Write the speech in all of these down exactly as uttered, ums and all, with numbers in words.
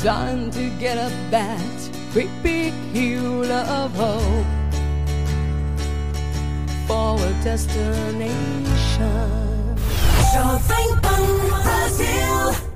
time to get up that great big hill of hope for a destination. Jovem Pan Brasil.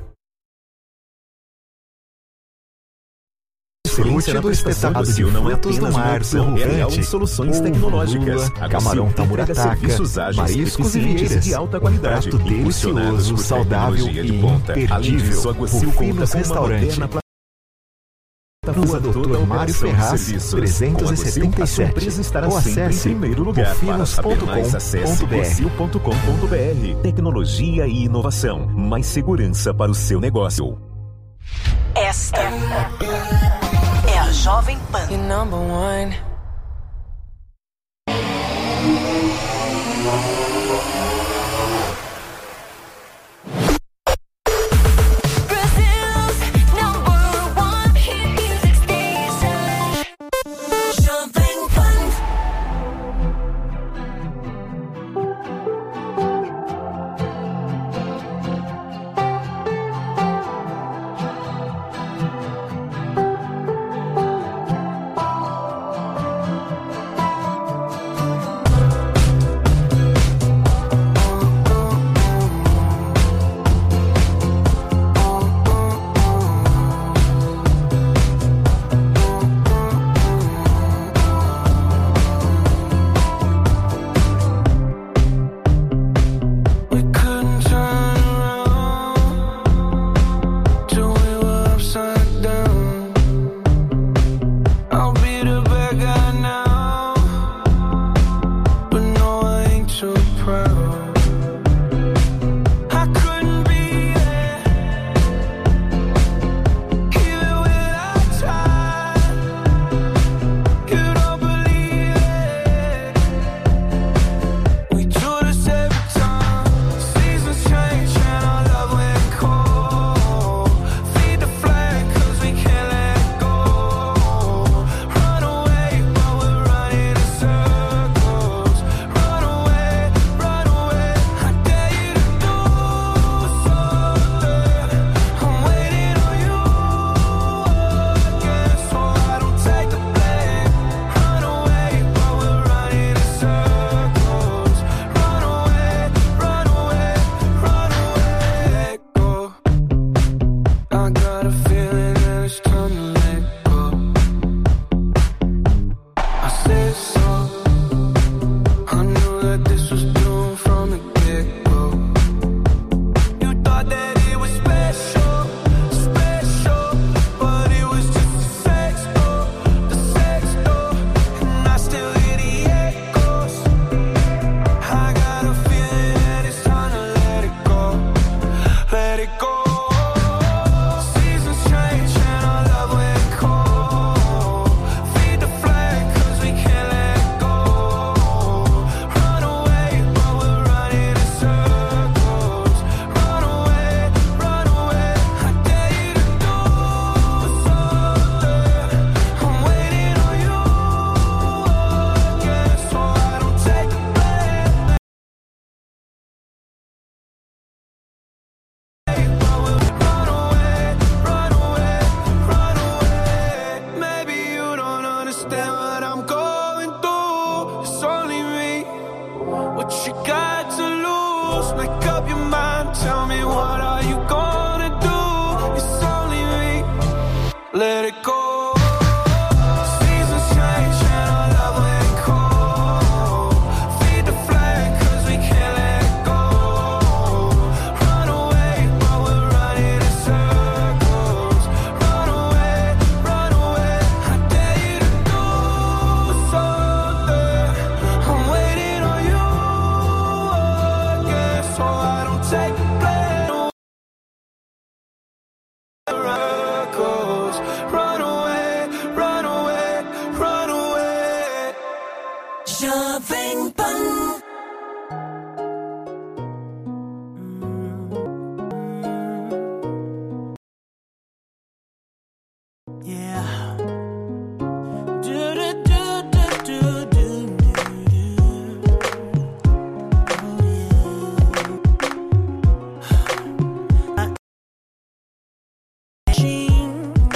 Excelência do espetáculo de frutos do mar, derrubante, soluções tecnológicas, camarão tamurataka, mariscos e vieiras, de alta qualidade, prato delicioso, saudável e imperdível. O Finos Restaurante. Rua doutor Mário Ferraz, trezentos e setenta e sete. Ou acesse finos ponto com ponto br. Tecnologia e inovação, mais segurança para o seu negócio. Esta é a Jovem Pan. You're number one. Jovem Pan. Yeah. Do do do do do do do. Oh yeah.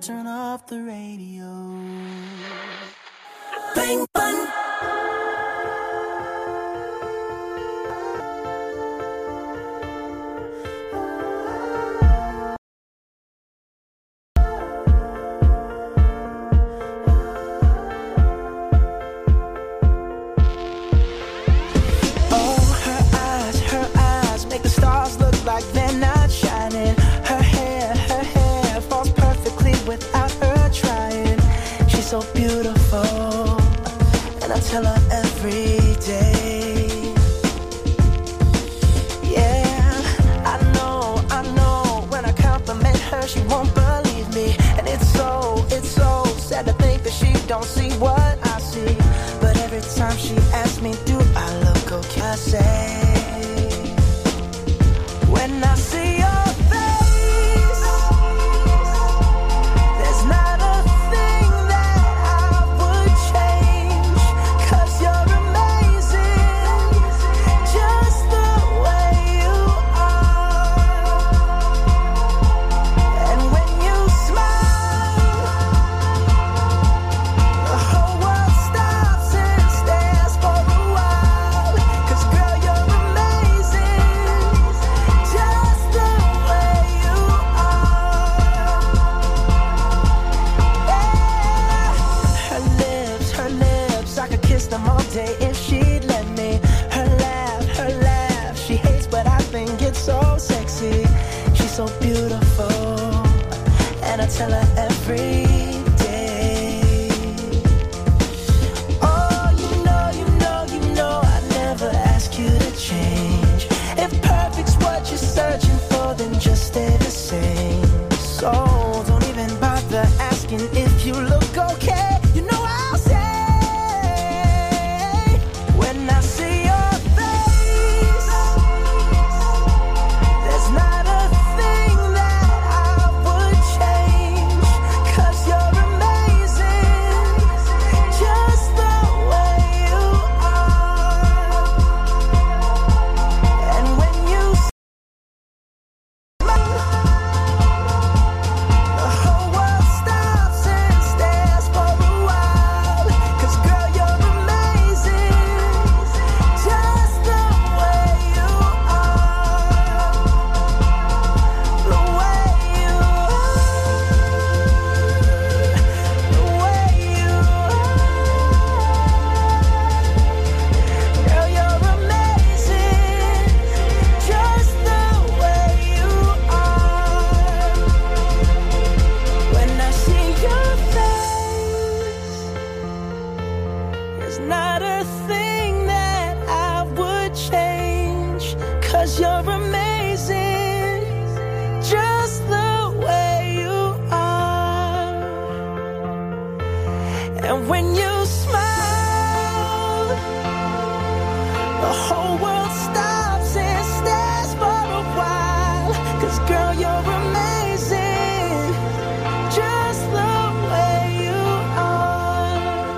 turn off the radio. Bang bang. Like they're not shining. Her hair, her hair falls perfectly without her trying. She's so beautiful, and I tell her every day. Yeah, I know, I know. When I compliment her, she won't believe me, and it's so, it's so sad to think that she don't see what I see. But every time she asks me, do I look okay? I say, when I see your face, there's not a thing that I would change, 'cause you're amazing, just the way you are. And when you smile, the whole world stops and stares for a while, 'cause girl, you're amazing, just the way you are. Yeah. Her lips, her lips, I could kiss them all day if she'd let me. Her laugh, her laugh, she hates but I think it's so sexy. She's so beautiful, and I tell her every day. Oh, you know, you know, you know, I never ask you to change. If perfect's what you're searching for, then just stay the same. So don't even bother asking if you look okay. You know I'll say, when I see your face, there's not a thing that I would change, 'cause you're amazing, just the way you are. And when you smile, the whole world stops and stares for a while, 'cause girl, you're amazing, just the way you are. The way you are, the way you are. Girl, you're amazing, just the way you are. When I see your face, there's not a thing that I would change, 'cause you're amazing, just the way you are. And when you smile, the whole world stops and stares for a while, 'cause girl, you're amazing, just the way you are.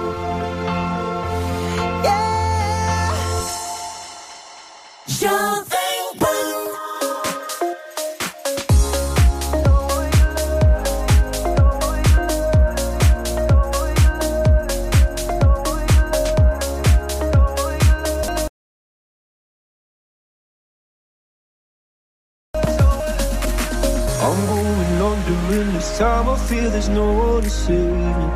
Yeah. Jovem Pan. I'm going under, and this time I feel there's no one to save me.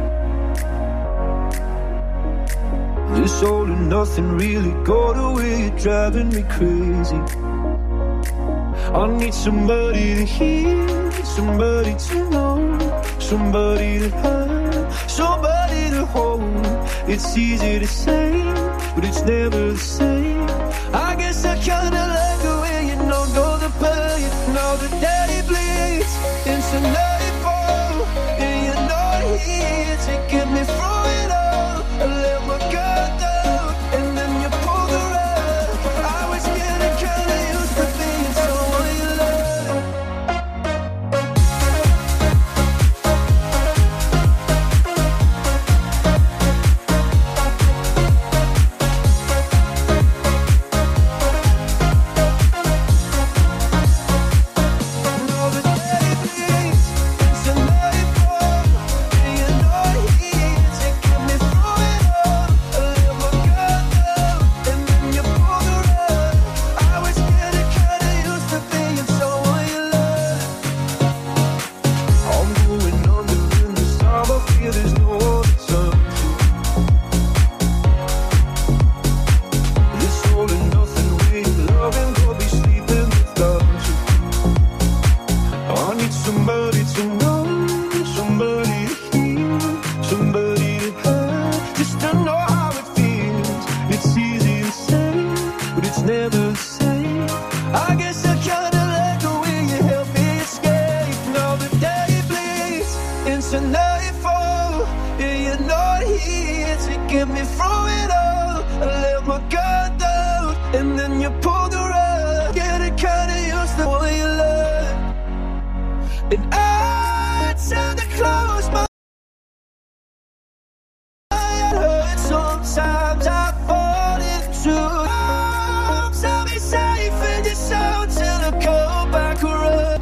This all and nothing really got away, you're driving me crazy. I need somebody to hear, somebody to know, somebody to have, somebody to hold. It's easy to say, but it's never the same. I guess I kinda like the way you know, know the pain, know the daddy bleeds into nightfall, and you're not here to get me through it all. I let my guard down, and then you pull the rug. I was getting kinda used to being someone you love. here to get me through it all. I let my guard down, and then you pulled the rug. Getting kinda used to what you love, and I tend to close my eyes. Sometimes I fall into arms. I'll be safe in your soul till I come back around.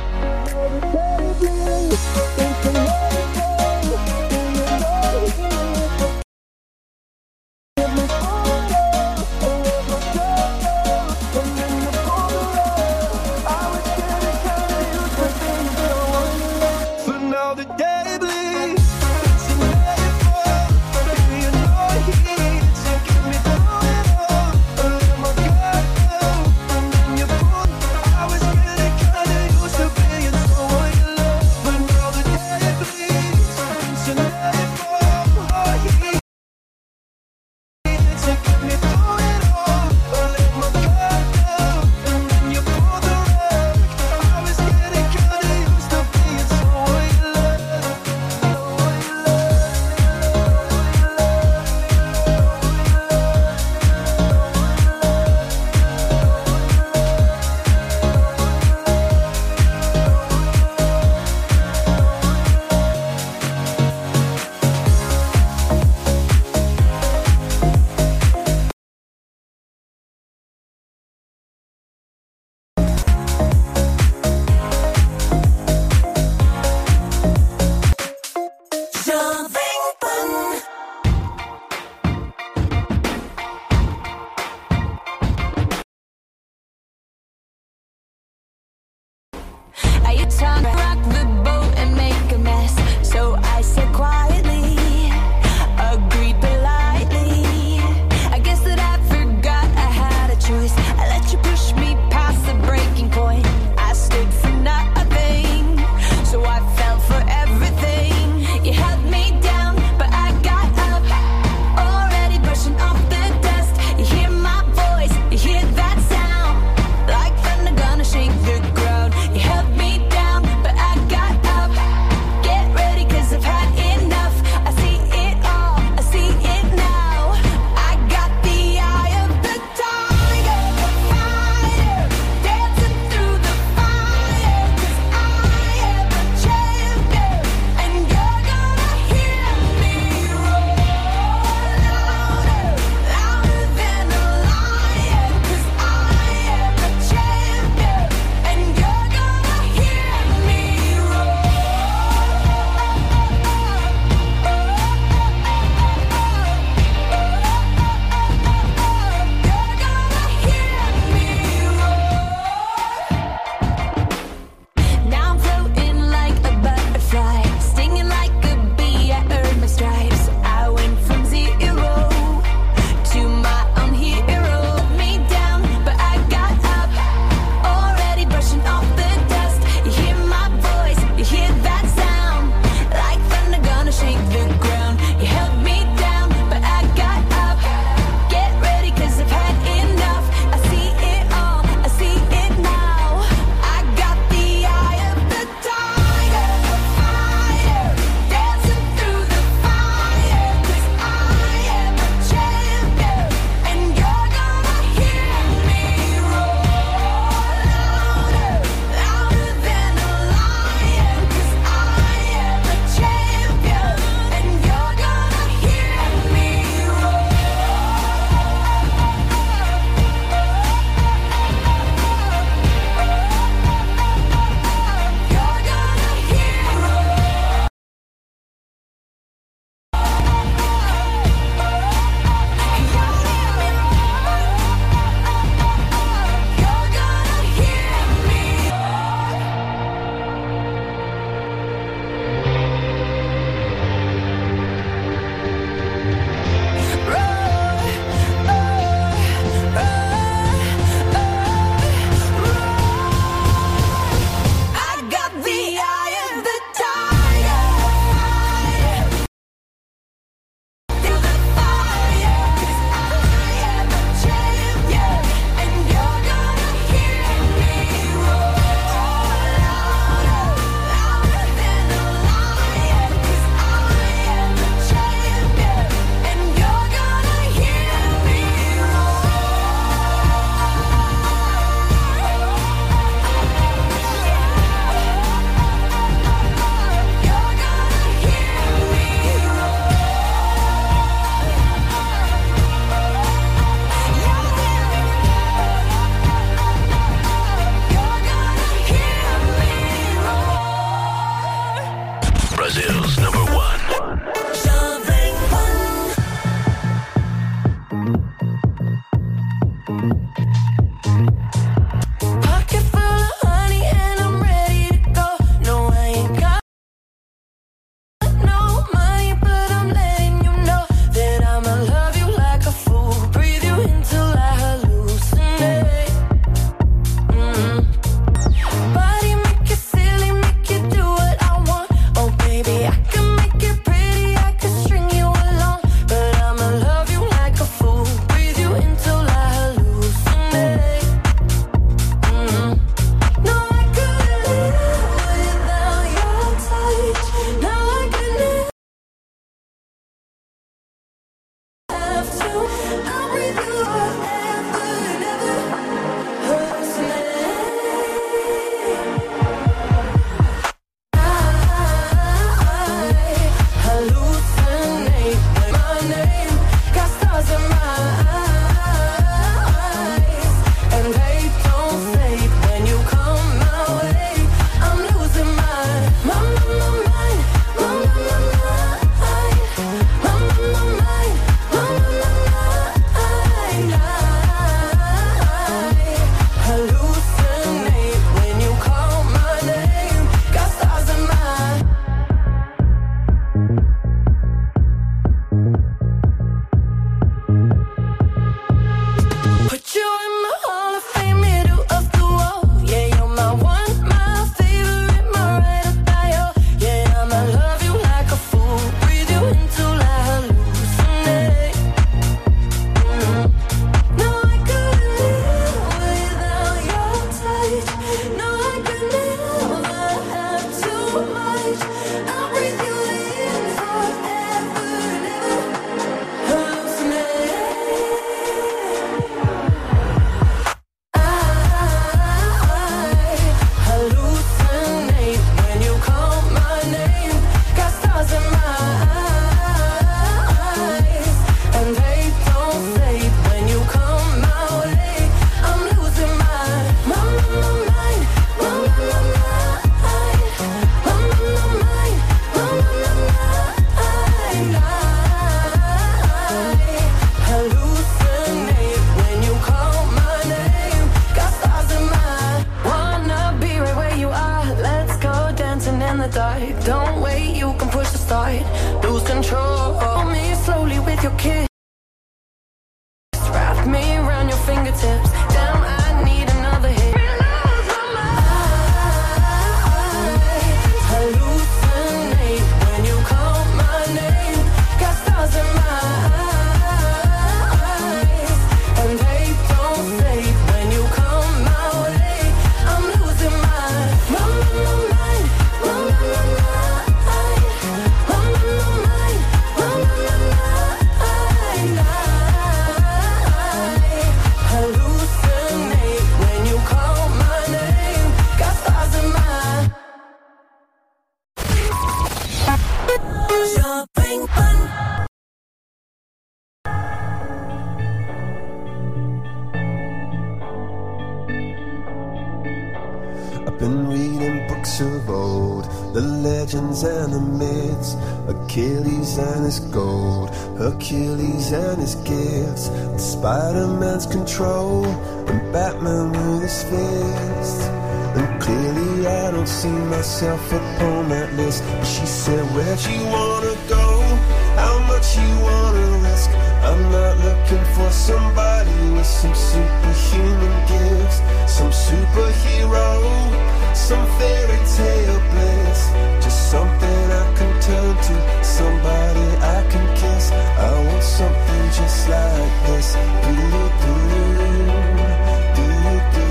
books of old, the legends and the myths, Achilles and his gold, Hercules and his gifts, and Spider-Man's control, and Batman with his fists. And clearly I don't see myself upon that list. But she said, where'd you wanna go? How much you wanna risk? I'm not looking for somebody with some superhuman gifts, some superhero, some fairy tale bliss, just something I can turn to, somebody I can kiss. I want something just like this. Do-do-do, do-do-do,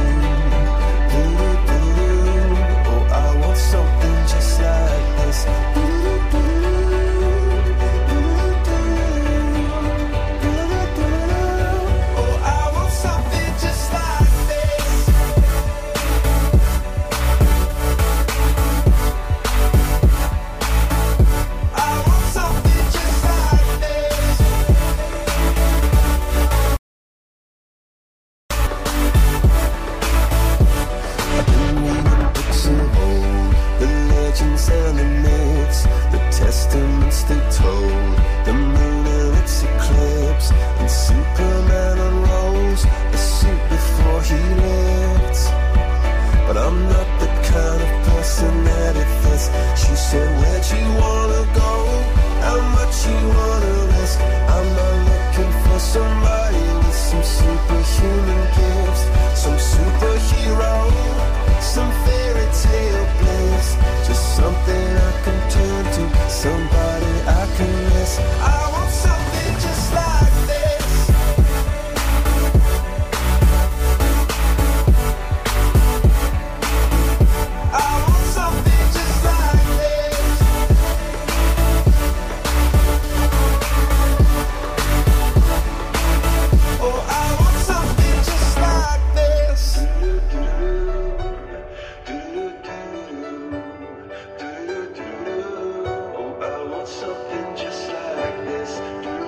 do-do-do. Oh, I want something just like this. Do-do-do, do-do-do, do-do-do. Oh, I want something just like this. I want something just like this. I've been reading books of old, the legends and the myths, the testaments they told, the moon and its eclipse, and Superman unrolls the suit before he lived. But I'm not the kind of person that it fits. She said, where'd you wanna go? How much you wanna risk? I'm not looking for somebody with some superhuman gifts, some superhero, some fairy tale bliss, just something I can turn to, somebody I can miss. I want something just like this. I want something just like this. Oh, I want something just like this. Oh, I want something just like this.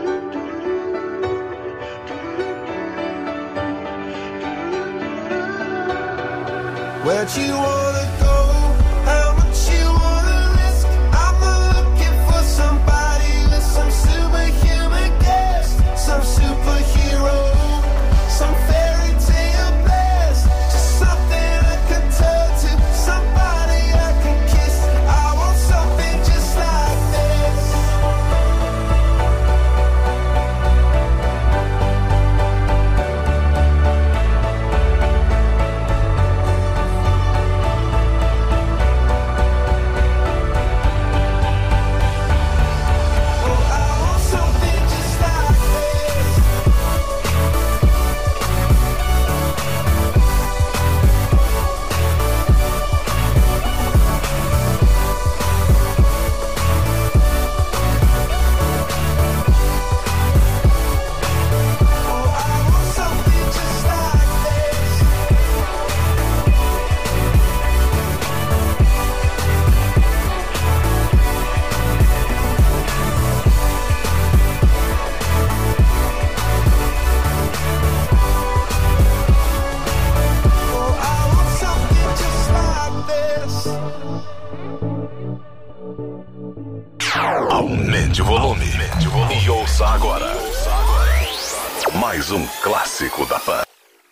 Where'd you wanna go? How much you wanna risk? I'm not looking for somebody with some superhuman gifts, some superhero, some fairy tale bliss, just something I can turn to, somebody I can kiss. I want something just like this. Oh, I want something just like this. Oh, I want something just like this. Oh, I want something just like this. Aumente o volume e ouça agora mais um clássico da Pan.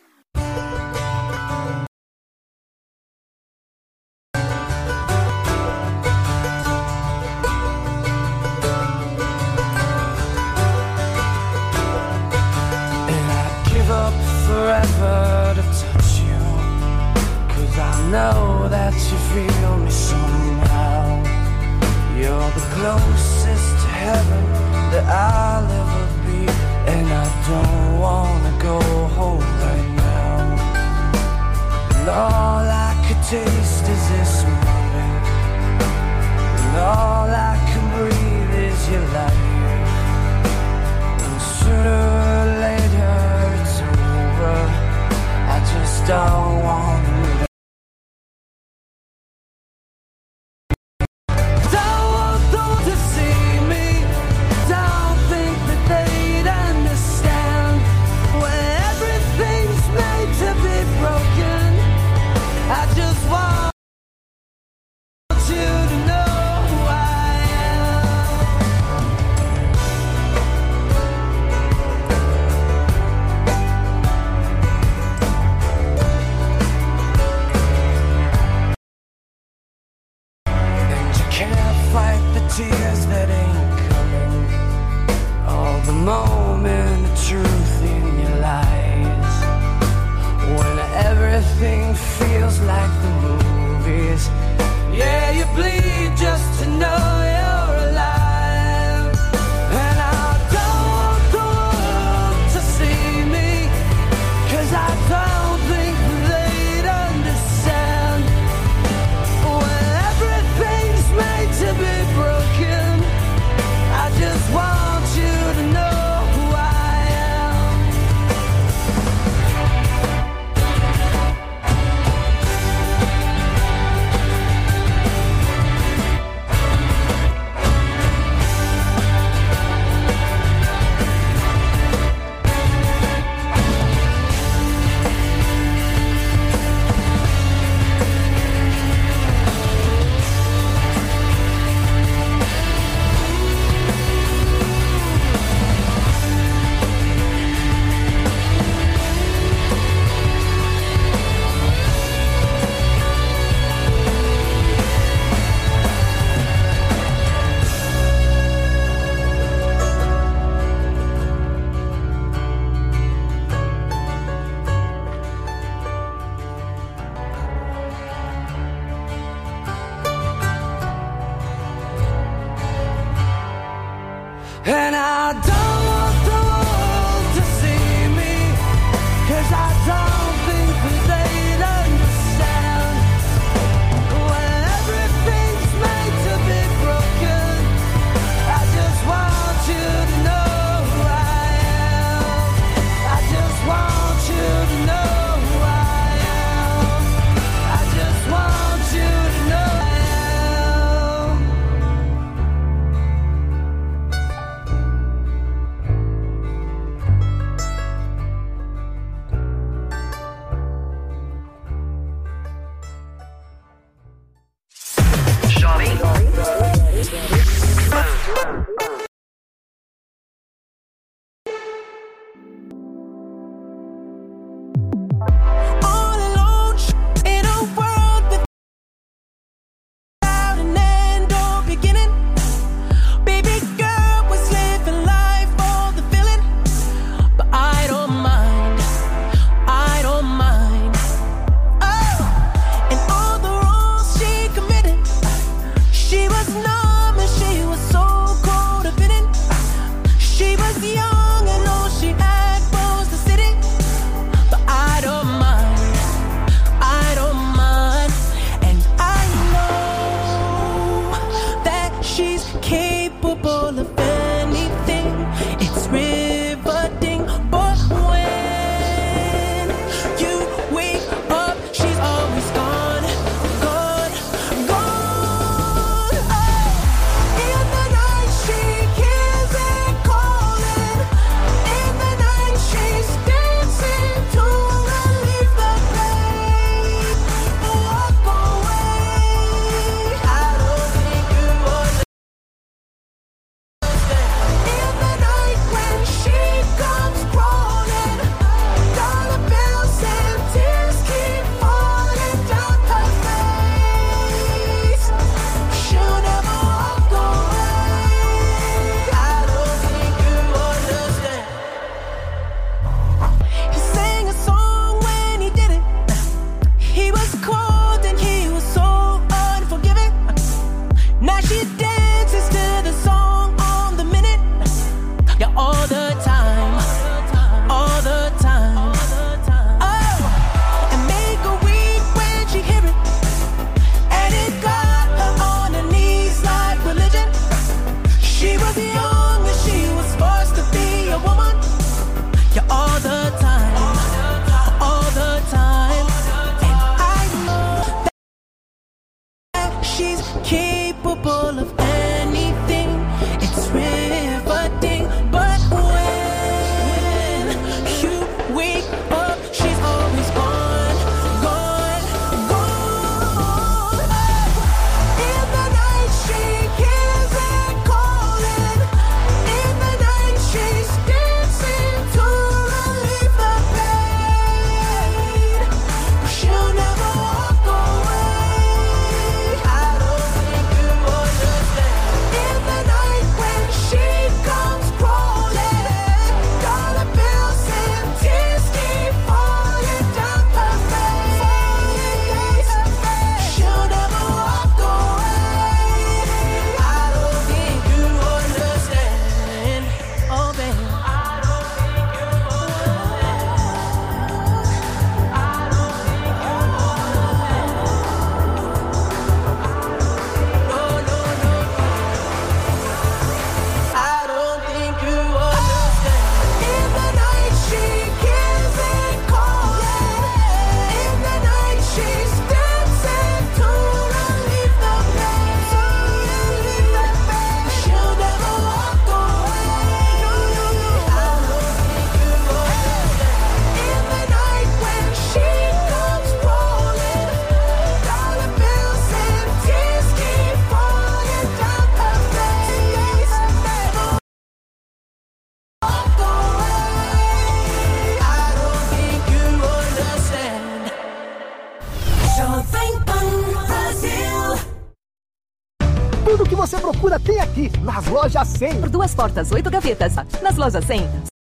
And I'd give up forever to touch you, 'cause I know that you feel me somehow. You're the closest to heaven that I'll ever be, and I don't wanna go home right now. And all I could taste is this moment, and all I can breathe is your light. And sooner or later it's over, I just don't want to. Don't want them to see me, don't think moment of truth in your lies. When everything feels like the movies. Yeah, you bleed just to know you're alive. And I don't want the world to see me, 'cause I don't think they'd understand. When everything's made to be broken, I just want you to know who I am. And I don't want the world to see me, 'cause I don't think that they'd understand. When everything's made to be broken, I just want you to know who I am. I just want you to know who I am. I just want you to know who I am. All alone in a world without an end or beginning. Baby girl was living life for the feeling, but I don't mind, I don't mind. Oh, and all the wrongs she committed, she was numb and she was so codependent. She was young and all she had was the city, but I don't mind, I don't mind. And I know that she's capable of anything. It's riveting, but when you wake up, she's always gone, gone, gone. Oh, in the night she hears it calling. In the night she's dancing to relieve the pain. Walk away, I don't think you understand. In the night when she comes crawling, dollar bills and tears keep falling down her face. She'll never walk away, I don't think you understand. He sang a song when he did it. He was cold and he was so unforgiving. Now she dances to the song on the minute. Yeah, all the time, all the time. Oh, and make her weep when she hear it. And it got her on her knees like religion. She was young and she was forced to be a woman. Yeah, all the time, all the time. And I know that she's capable of anything. It's riveting, but when você procura tem aqui, nas lojas cem. Por duas portas, oito gavetas. Nas lojas cem.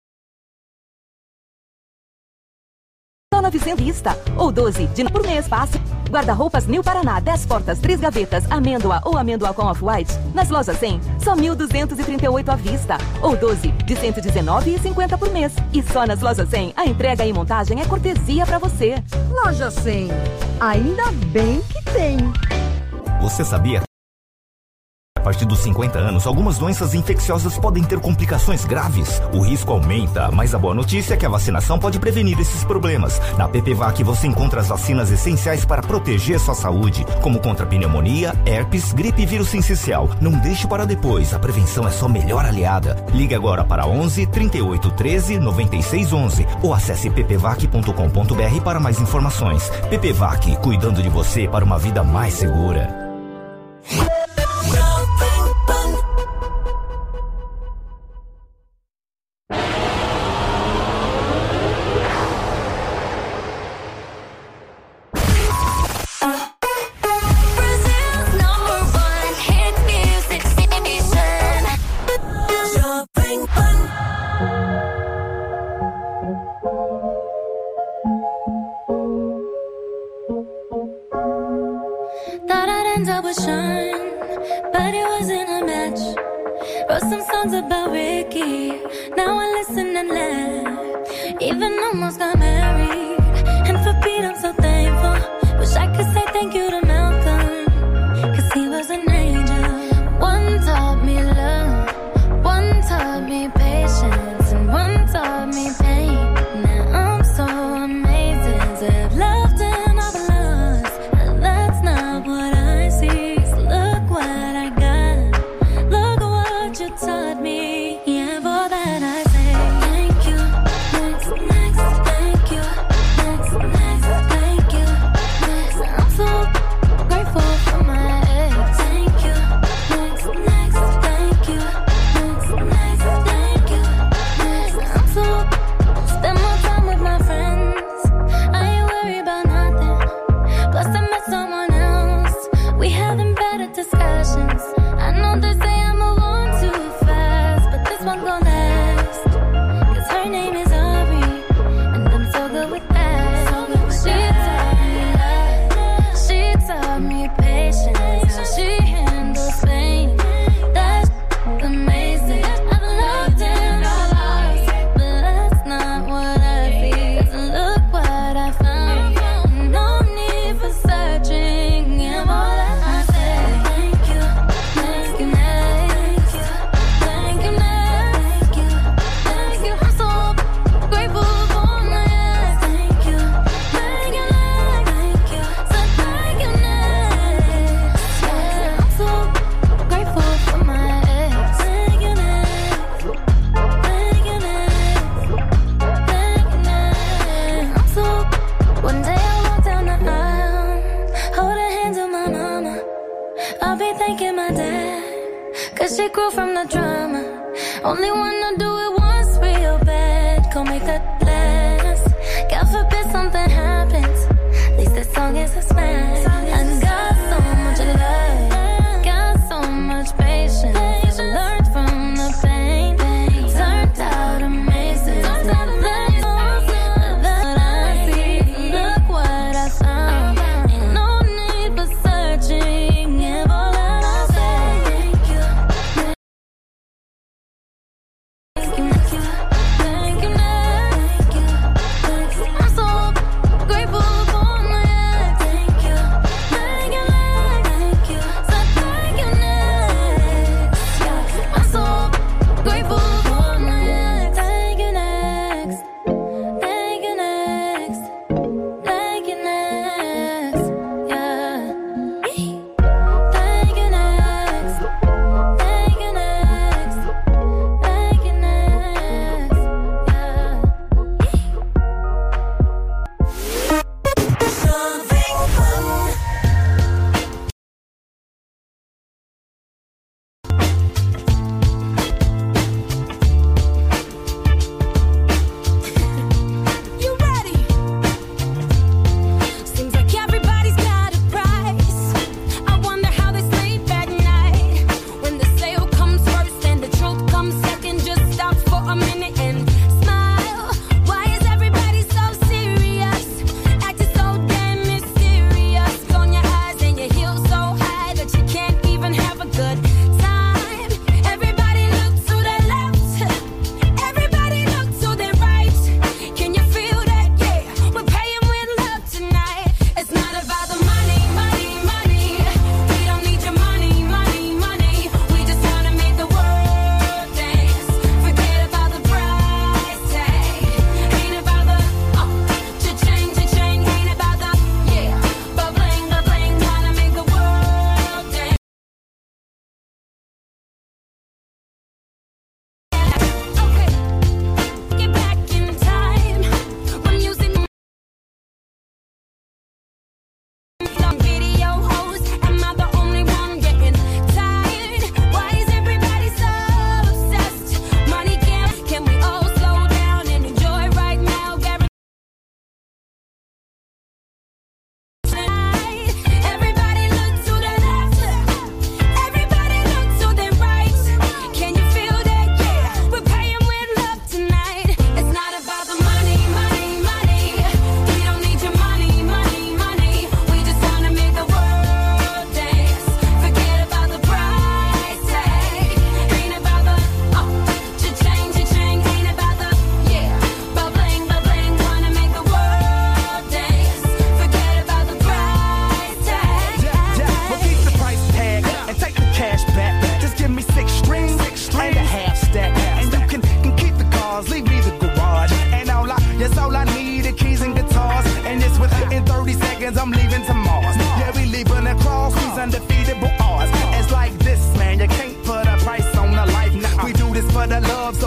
Só novecentos vista. Ou doze de por mês fácil. Guarda-roupas New Paraná, dez portas, três gavetas, amêndoa ou amêndoa com off-white. Nas lojas cem, só mil duzentos e trinta e oito à vista. Ou doze de cento e dezenove reais e cinquenta por mês. E só nas lojas cem, a entrega e montagem é cortesia pra você. Loja cem. Ainda bem que tem. Você sabia? A partir dos cinquenta anos, algumas doenças infecciosas podem ter complicações graves. O risco aumenta, mas a boa notícia é que a vacinação pode prevenir esses problemas. Na PPVAC você encontra as vacinas essenciais para proteger sua saúde, como contra pneumonia, herpes, gripe e vírus sincicial. Não deixe para depois, a prevenção é sua melhor aliada. Ligue agora para onze, trinta e oito, treze, noventa e seis, onze ou acesse p p vac ponto com ponto b r para mais informações. PPVAC, cuidando de você para uma vida mais segura. Thought I'd end up with Sean, but it wasn't a match. Wrote some songs about Ricky, now I listen and laugh. Even almost got married, and for Pete I'm so thankful. Wish I could say thank you to Malcolm, cause he was an angel. One taught me love, one taught me patience, and one taught me pain. Now I'm so amazing to have loved and I've lost, but that's not what I see. So look what I got, look what you taught me. Yeah, for that I say thank you, next, next, thank you, next, next, thank you, next. I'm so grateful for my ex. Thank you, next, next, thank you, next, next, thank you, next. I'm so spend more time with my friends. I ain't worried about nothing. Plus I met someone else. We having better discussions. I know they say I move on too fast, but this one gon' last. Cause her name is Ari, and I'm so good with that. So good with she taught me love, she taught me patience, how she handles pain. That's amazing. I've loved and I've lost, but that's not what I see. Cause look what I found, no need for searching. And all that I say, thank you, thank you, next, thank you, next, thank you, thank you. I'm so grateful for my ex. Thank you, thank you, next, thank you, so thank you, next. Yeah, I'm so grateful for my ex. Thank you, next, thank you, next, thank you, next. I'm so. One day I walk down the aisle, hold her hands of my mama. I'll be thanking my dad, cause she grew from the drama. Only wanna do it once real bad, gon' make that last. God forbid something happens, at least this song is a smash. I got so much love, got so much patience, learned from the pain, turned out amazing. Turned out amazing. That's what I see, look what I found. Ain't no need for searching, and all that I say, thank you.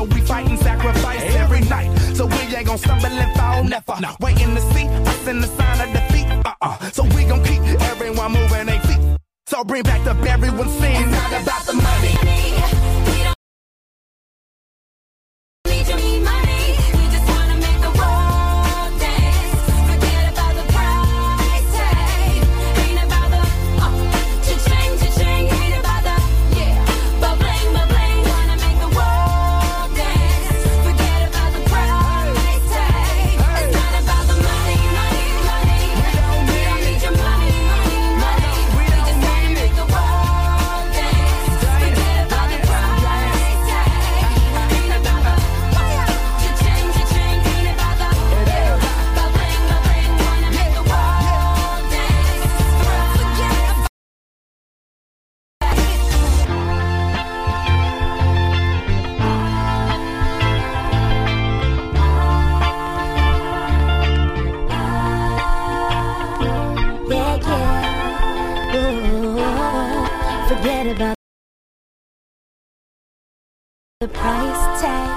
we fight and sacrifice every night. So we ain't gon' stumble and fall, never. No. Waiting to see us in the sign of defeat. Uh-uh. So we gon' keep everyone moving their feet. So bring back the everyone's scene. It's not about the money. The price tag.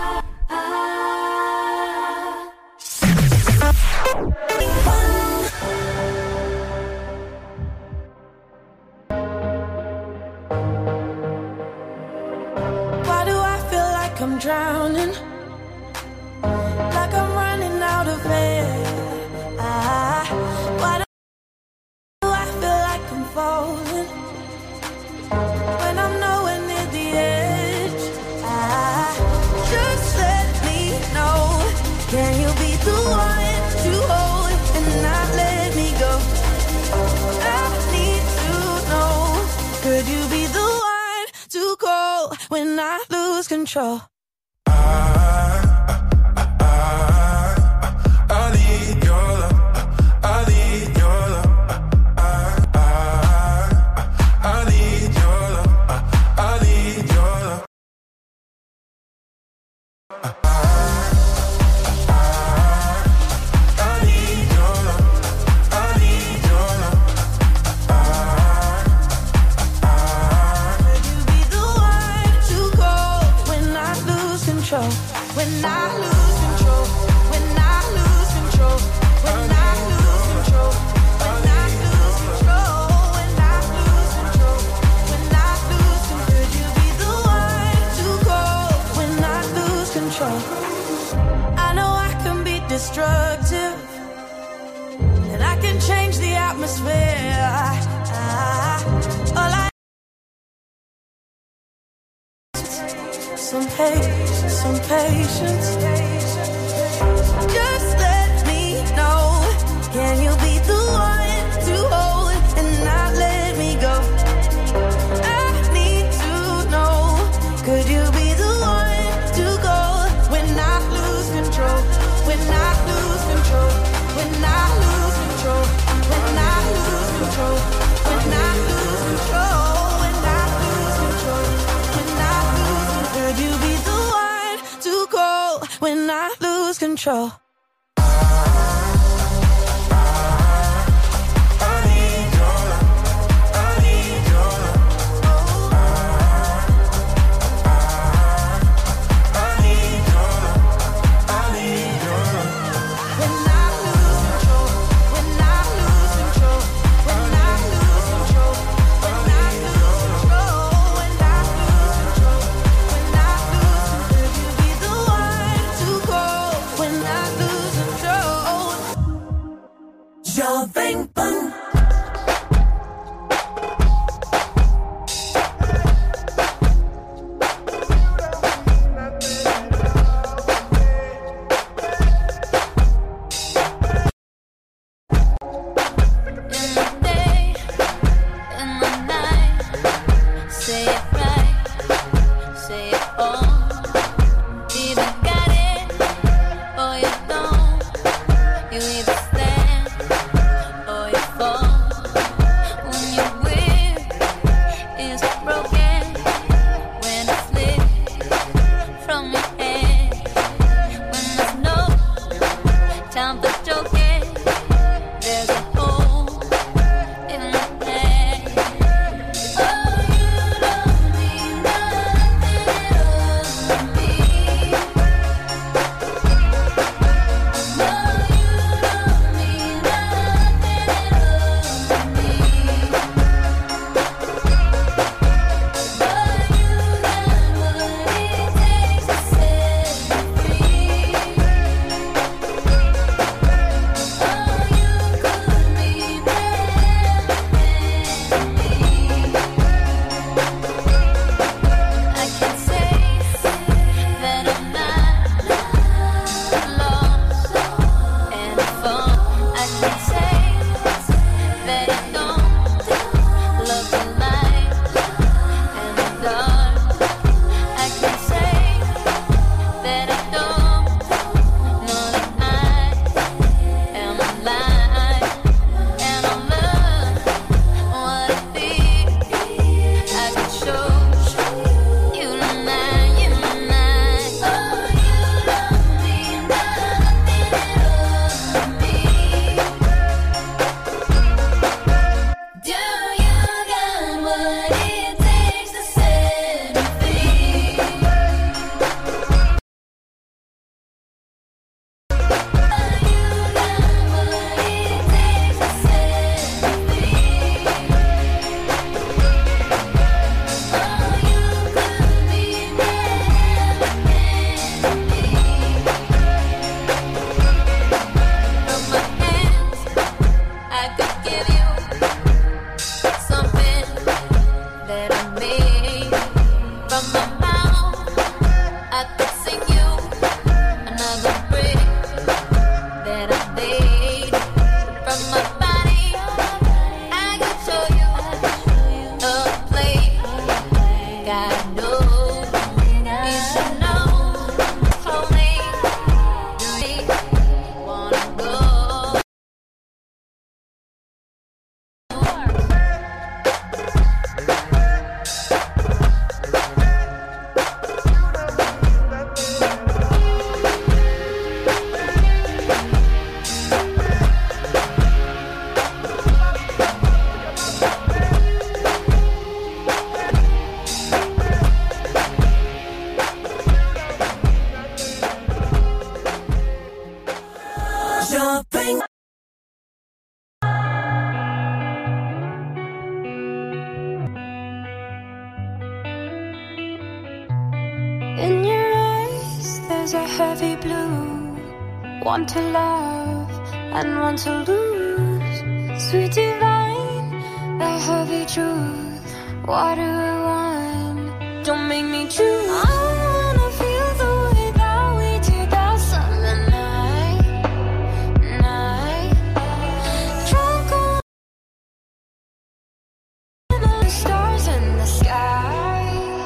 Why do I feel like I'm drowning? Like I'm running out of air. Ah, why do I feel like I'm falling when I'm nowhere near the edge? Ah, just let me know. Can you be the one to hold and not let me go? I need to know. Could you be the one to call when I lose control? When I lose control, when I lose control, when I lose control, when I lose control, when I lose control, when I lose control, could you be the one to call when I lose control? I know I can be destructive, and I can change the atmosphere. I, all I some patience, some patience. Just let me know. Can you be the one to hold and not let me go? I need to know. Could you be the one to go when I lose control? When I lose control? When I lose control? When I lose control? When I lose control? When I lose control? When I lose control? Could you be the one to call when I lose control? When I lose heavy blue. One to love and one to lose. Sweet divine, the heavy truth. Water or wine, don't make me choose. I wanna feel the way that we did that summer night, night. Drunk on the stars in the sky.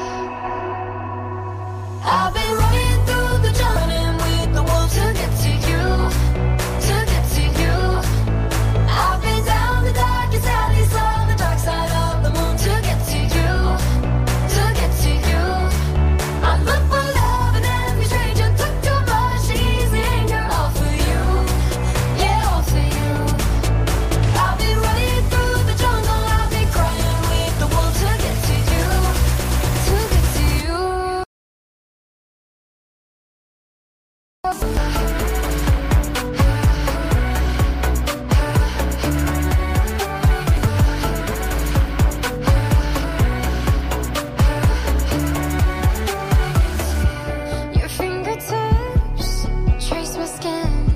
I've been running through the jungle, running with the wolves to get to you, to get to you. I've been down the darkest alleys on the dark side of the moon to get to you, to get to you. I look for love and every stranger took too much easy anger, all for you, yeah, all for you. I've been running through the jungle, I've been crying with the wolves to get to you, to get to you. Your fingertips trace my skin.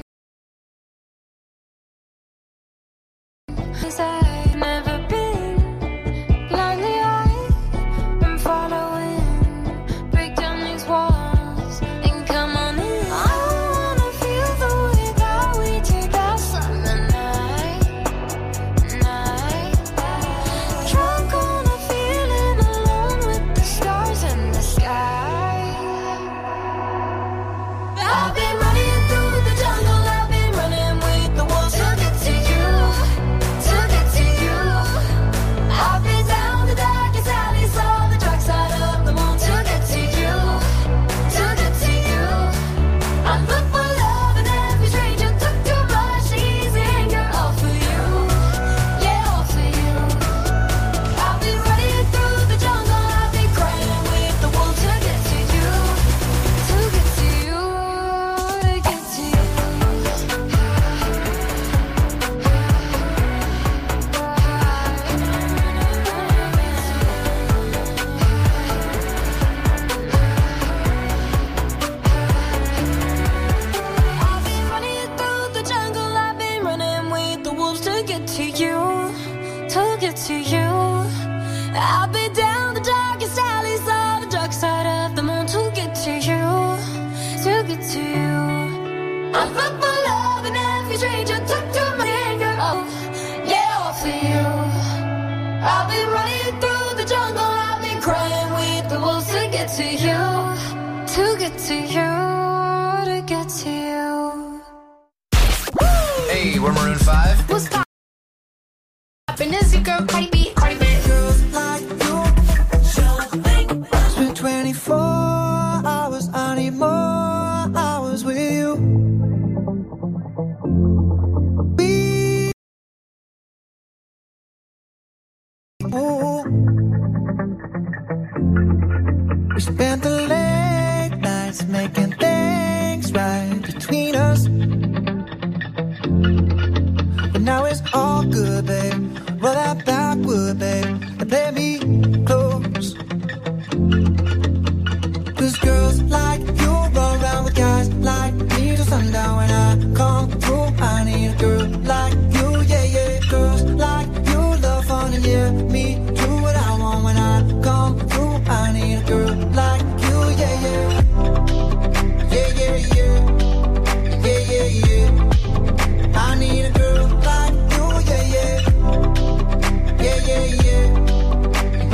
'Cause I've never been blindly eyed. I'm following. Break down these walls and come on in. I wanna feel the way that we did that summer night, night. Drunk on a feeling alone with the stars in the sky. I've been running through the jungle, I've been running with the wolves to get to you, to get to you. I've been down the darkest alleys on the dark side of the moon to get to you, to get to you. I look for love and every stranger took too much easy anger, all for you, yeah, all for you. I've been running through the jungle, I've been crying with the wolves to get to you, to get to you, to get to you. I've been running through the jungle, I've been running with the wolves to get to you, to get to you. I've been down the darkest alleys on the dark side of the moon to get to you, to get to you. I look for love and every stranger took too much anger, oh, yeah, all for you. I've been running through the jungle, I've been crying with the wolves to get to you, to get to you, to get to you. Hey, we're Maroon five. What's poppin'? Is your girl Cardi B? Cardi B. Girls like you, spend twenty-four hours, I need more hours with you. We, ooh. We spent the late nights making things right between us. But now it's all good, babe. Roll that backward, babe, and play me close. 'Cause girls like you run around with guys like me till sundown. When I come through, I need a girl like you, yeah, yeah. Girls like you love fun and yeah, me do what I want. When I come through, I need a girl like you, yeah, yeah. Yeah, yeah, yeah. Yeah, yeah, yeah. I need a girl like you, yeah, yeah. Yeah, yeah, yeah.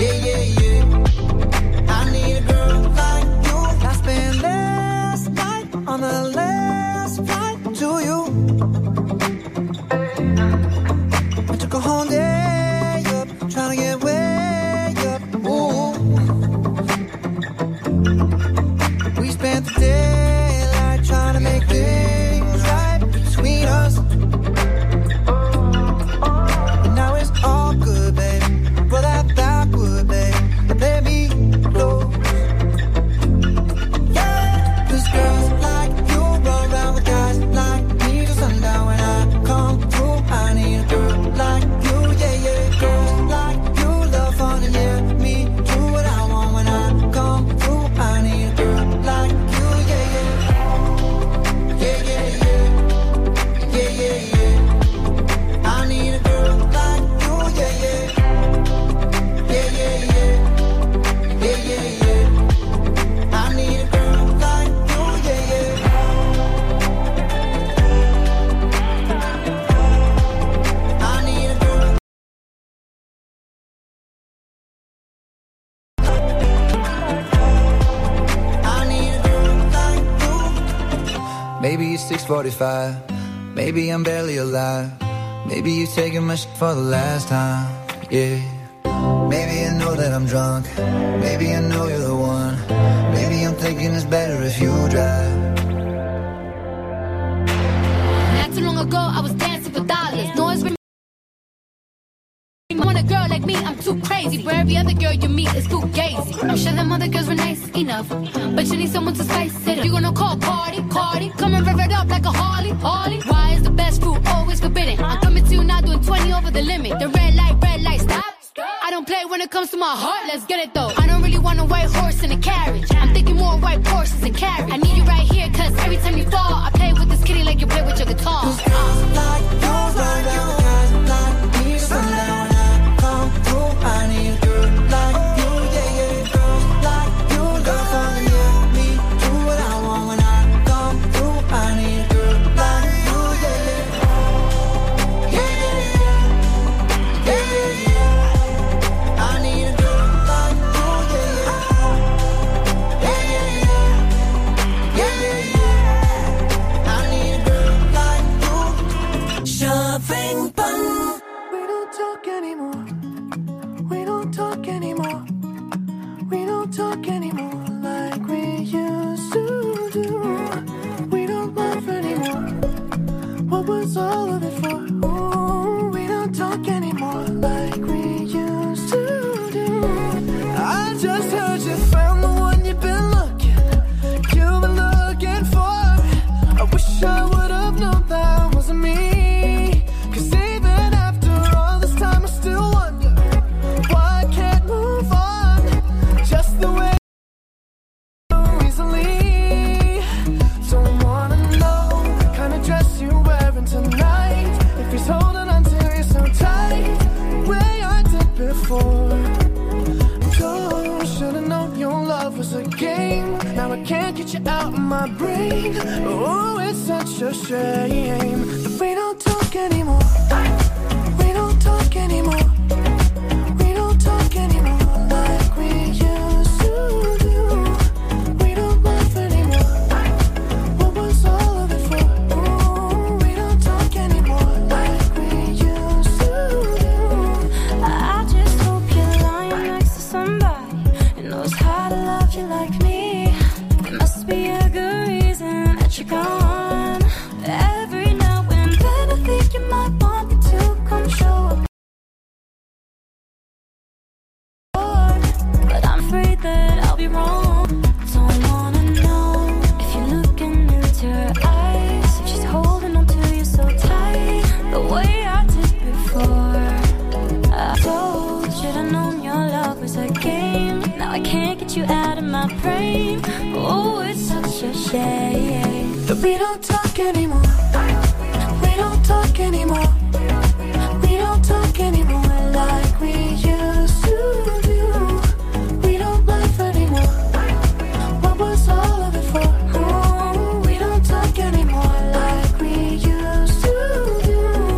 Maybe it's six forty-five. Maybe I'm barely alive. Maybe you're taking my shit for the last time. Yeah. Maybe I know that I'm drunk. Maybe I know you're the one. Maybe I'm thinking it's better if you drive. Not too long ago, I was dancing for dollars. Noise with want a girl like me, I'm too crazy. Where every other girl you meet is too gazy. I'm sure them other girls were nice enough, but you need someone to spice it up. You gonna call Cardi, Cardi, come and rev it up like a Harley, Harley. Why is the best fruit always forbidden? I'm coming to you now doing twenty over the limit. The red light, red light, stop. I don't play when it comes to my heart, let's get it though. I don't really want a white horse in a carriage. I'm thinking more white horses and carriage. I need you right here, cause every time you fall, I play with this kitty like you play with your guitar. Cause girls like you, like you, guys like me, sundown when I come through. I need a girl like you, yeah, yeah. Girls like you, love fun, yeah. Me, do what I want when I come through. I need a girl like you, yeah, yeah. Yeah, yeah, yeah. Yeah, yeah, yeah. I need a girl like you, yeah, yeah. Yeah, yeah, yeah. Yeah, yeah, yeah. I need a girl like you. Shoving bun. We don't talk anymore. We don't talk anymore. We don't talk anymore like we used to do. We don't laugh anymore. What was all of it for? Ooh, we don't talk anymore like we used to do. I just heard you found the one you've been looking, you've been looking for. I wish I would have known that wasn't me. Cause even after all this time I still wonder why I can't move on just the way so easily. Don't wanna know the kind of dress you're wearing tonight. If he's holding on to you so tight, the way I did before. Oh, should've known your love was a game. Now I can't get you out of my brain. Oh, it's such a shame that we don't talk anymore. We don't talk anymore. We don't talk anymore like we used to do. We don't laugh anymore. What was all of it for? Ooh, we don't talk anymore like we used to do. I just hope you're lying next to somebody who knows how to love you like me. There must be a good reason that you're gone. Every now and then I think you might want me to come show up. But I'm afraid that I'll be wrong. Don't wanna know if you're looking into her eyes, if she's holding on to you so tight, the way I did before. I told, should've known your love was a game. Now I can't get you out of my brain. Oh, it's such a shame that we don't talk anymore. We don't talk anymore. We don't talk anymore like we used to do. We don't laugh anymore. What was all of it for? Ooh, we don't talk anymore like we used to do.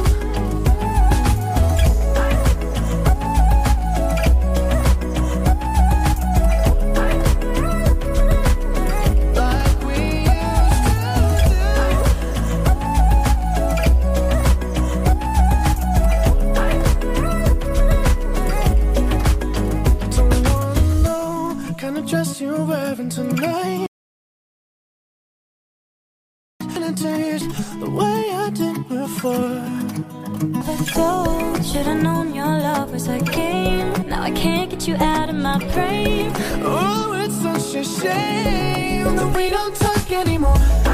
Like we used to do. Don't wanna know kind of dress you're wearing tonight. And it tastes the way I did before. I told, should've known your love was a game. Now I can't get you out of my brain. Oh, it's such a shame that we don't talk anymore.